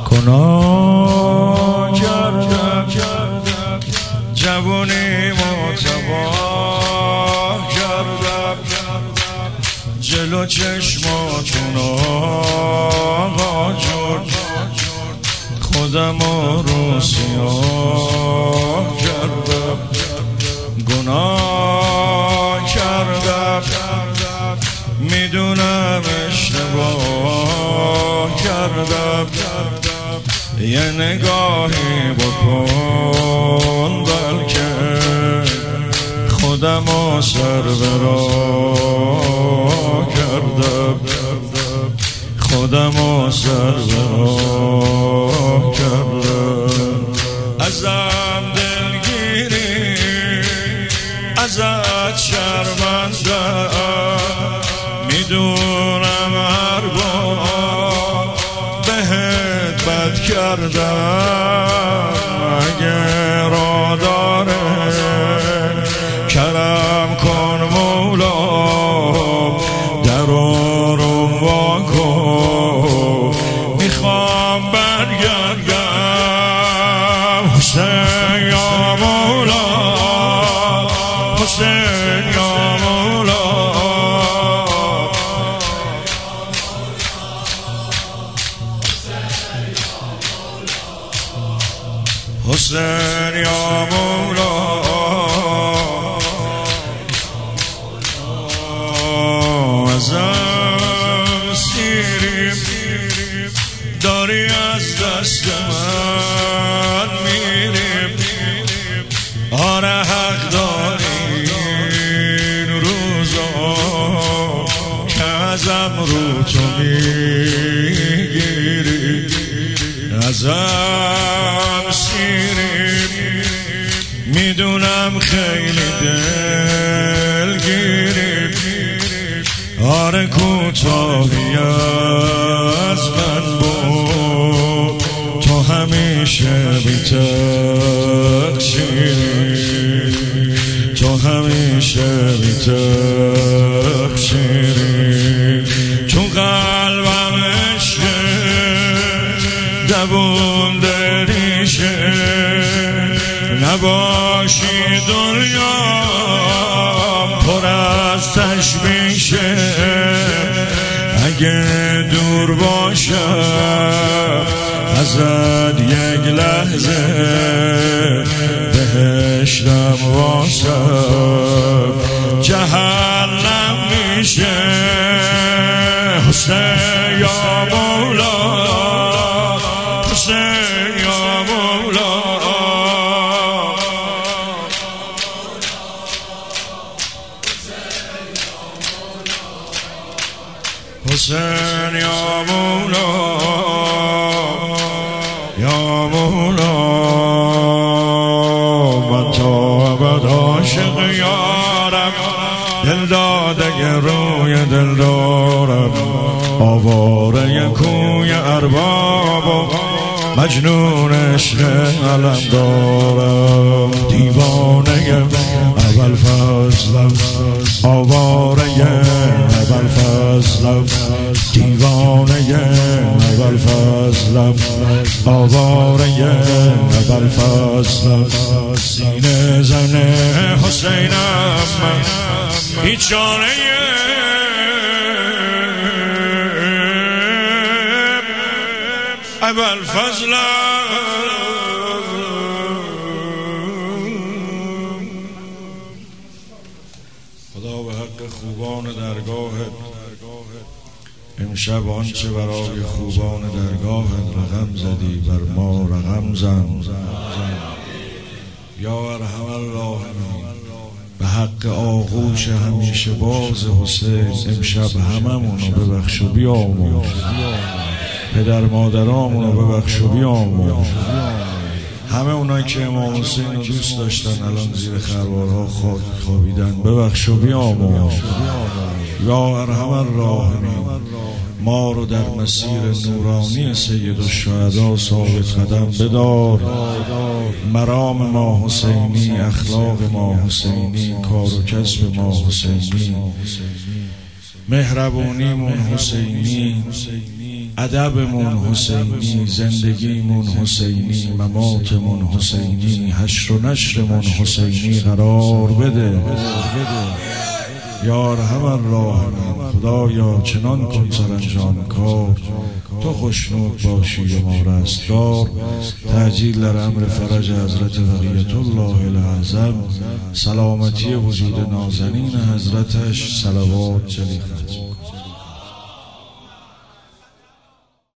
گناه کردم، جوانی تباه کردم، جلو چشماتون آقا جون خودم رو سیاه کردم. گناه کردم، میدونم اشتباه کردم، یه نگاهی بکن بلکه خودم سر به راه کردم، خودم سر به راه کردم. ازم دلگیری، ازت شرمندم، میدونم هر بار بهت بد کردم. اگه را داره کرم کن مولا، درو رو وا کن، میخوام برگردم. حسین یا مولا، حسین یا مولا، حسین یا مولا. ازم سیریم داری، از دست من میریم. آره حق داری این روزا که ازم رو تو میگیری. ازم سیریم میدونم خیلی دلگیری. آره کوتاهی از من بود، تو همیشه بی تقصیری، تو همیشه بی تقصیری. تو قلبم عشقه دوون دریشه، نباشی دنیا پر از تشویشه. اگه دور باشم ازت یک لحظه، بهشتم واسم جهنم میشه. حسین یا مولا، حسین یا مولا، حسین یا مولا، یا مولا. من تا ابد عاشق یارم، دل داده روی دل دارم، آواره کوی ارباب، مجنون عشق علم دارم. دیوانه اول فضلم، آواره اول فضلم، دیوانه اول فضلم، آواره اول فضلم. سینه زن حسینم بیچاره اول فضلم. خدا به حق خوبان درگاهت امشب آنچه برای خوبان درگاهت رقم زدی، بر ما رقم زن. یا ارحم الراحمین، به حق آغوش همیشه باز حسین امشب هممونو ببخش و بیامرز، پدر مادرامونو ببخش و بیامرز. همه اونایی که امام حسین رو دوست داشتن الان زیر خروارها خوابیدن، ببخش و بیامرز. یا ارحم الراحمین، ما رو در مسیر نورانی سید الشهدا ثابت قدم بدار. مرام ما حسینی، اخلاق ما حسینی، کار و کسب ما حسینی، مهربونیمون حسینی، ادبمون حسینی، زندگیمون حسینی، مماتمون حسینی، حشر و نشرمون حسینی قرار بده. یا ارحم الراحمین، خدایا چنان کن سرانجام کار، تو خوشنود باشی و ما رستگار. تعجیل در امر فرج حضرت بقیت الله الاعظم، سلامتی وجود نازنین حضرتش، صلوات جلی ختم.